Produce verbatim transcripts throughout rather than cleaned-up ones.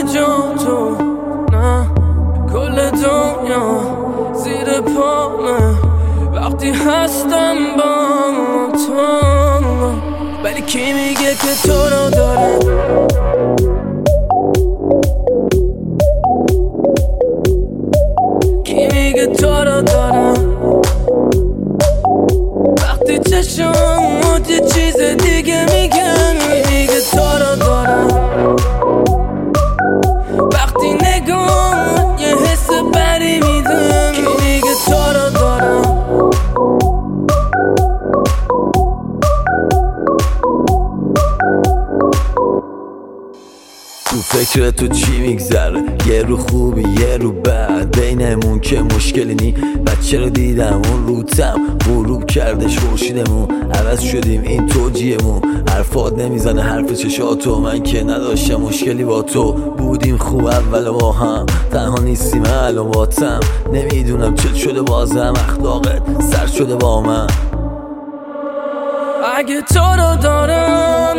جا تو، نه کل دنیا زیر پامه وقتی هستم با تو. ولی کی میگه که تو رو داره؟ کی میگه تو رو داره؟ وقتی چشمات یه چیز دیگه میگن. کی میگه تو رو داره؟ وقتی نگاه یه حس بری میدن. کی میگه تو رو داره؟ تو فکر تو چی میگذره؟ یه رو خوبی یه رو بد، بینمون که مشکلی نی. بچه رو دیدم اون روتم غروب کردش خورشیدمون، عوض شدیم این توجیهمون. حرفات نمیزنه حرف چشاتو، من که نداشتم مشکلی با تو. بودیم خوب اول با هم، تنها نیستیم الان باتم. نمیدونم چت شده بازم، اخلاقت سر شده با من. اگه تو رو دارم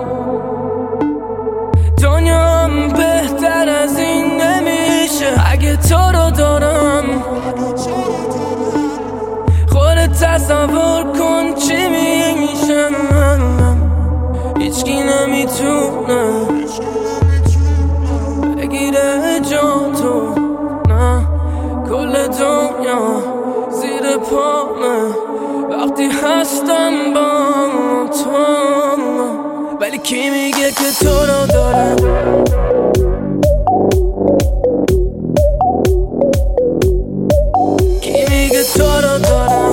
دنیام بهتر از این نمیشه. اگه تو رو دارم خودت تصور کن چی میشه. هیچکی نمیتونه بگیره جا تو، نه کل دنیا زیر پامه وقتی هستم با تو. ولی کی میگه که تو رو داره؟ کی میگه تو رو داره؟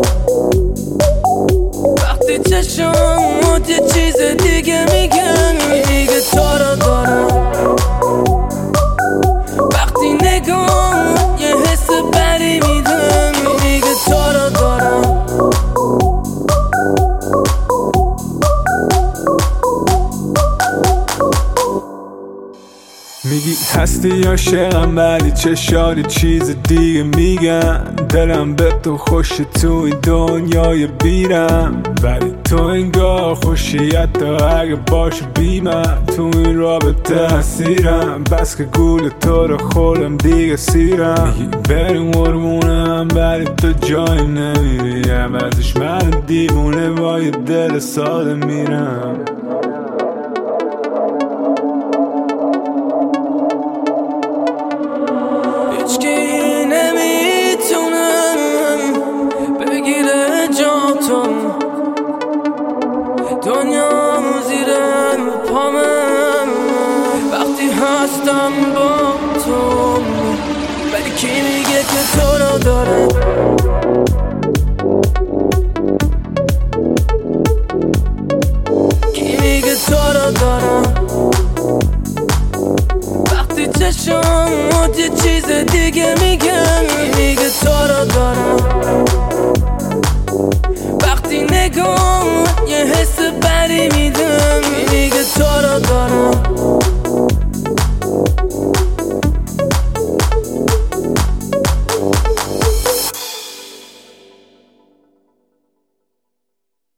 وقتی چشمات یه چیز دیگه میگن. کی میگه تو رو داره؟ وقتی نگاه یه حس بری میدن. کی میگه تو رو داره؟ میگی هستی عاشقم ولی چشاری چیز دیگه میگن. دلم به تو خوشه تو این دنیای بیرم، ولی تو انگار خوشیت داره اگه باشه بی من. تو این رابطه اسیرم، بس که گول تو رو خورم دیگه سیرم. میگی بریم قربونم ولی تو جایی نمیری، عوضش من دیوونه با یه دل ساده میرم. هیچکی نمیتونه بگیره جا تو، دنیا زیر پامه وقتی هستم با تو. ولی کی میگه که تو رو داره؟ کی میگه تو رو داره؟ وقتی چشمات یه چیز دیگه میگن.